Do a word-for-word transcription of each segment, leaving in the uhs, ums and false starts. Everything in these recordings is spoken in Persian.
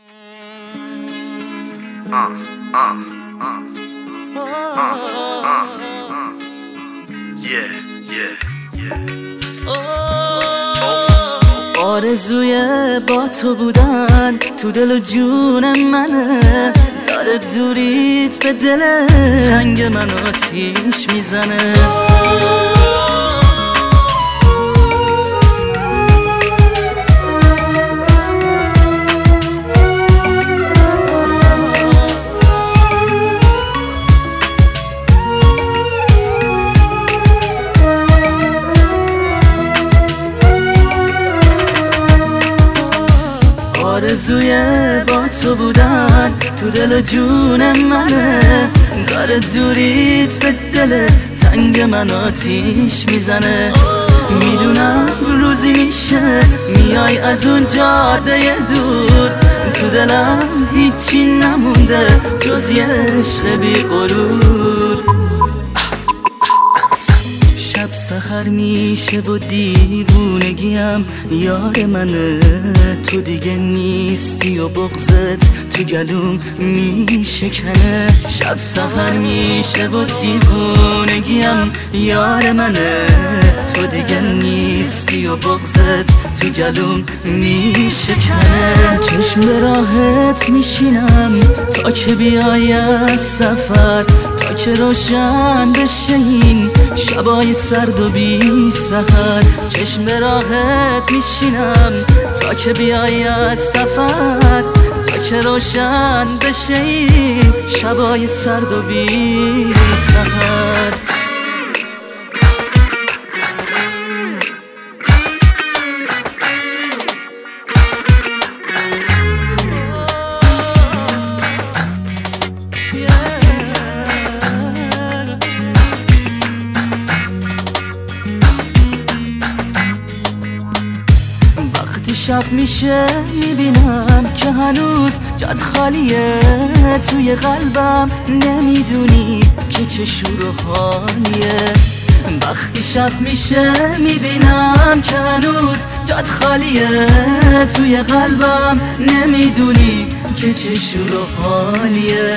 آرزوی با تو بودن تو دل و جون منه، داره دوریت به دل تنگ من آتیش میزنه. آرزوی با تو بودن تو دل جون منه، داره دوریت به دل تنگ من آتیش میزنه. میدونم روزی میشه میای از اون جاده دور، تو دلم هیچی نمونده جز یه عشق بی غرور. شب سحر میشه و دیوونگیم یار منه، تو دیگه نیستی و بغضت تو گلوم میشکنه. شب سحر میشه و دیوونگیم یار منه، تو دیگه نیستی و بغضت تو گلوم میشکنه. چشم به راحت میشینم تا که بیای از سفر، تا که روشن بشه این شبای سرد و بی سحر. چشم به راحت میشینم تا که بیای از سفر، تا که روشن بشه این شبای سرد و بی سحر. شب میشه میبینم که هنوز جات خالیه توی قلبم، نمیدونی که چه شور و حالیه. وقتی شب میشه میبینم که هنوز جات خالیه توی قلبم، نمیدونی که چه شور و حالیه.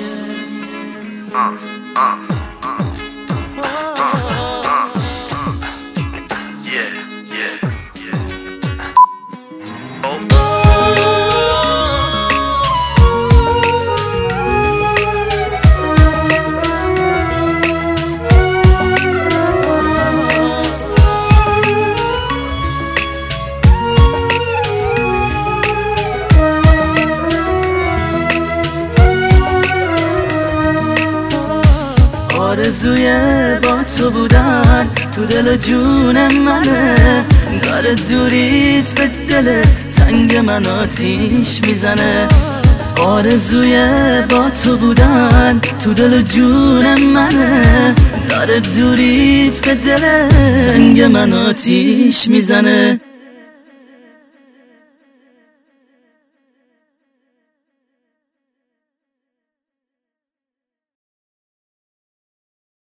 آرزوی با تو بودن تو دل جون منه، داره دوریت به دل تنگ من آتیش میزنه. آرزوی با تو بودن تو دل جون منه، داره دوریت به دل تنگ من آتیش میزنه.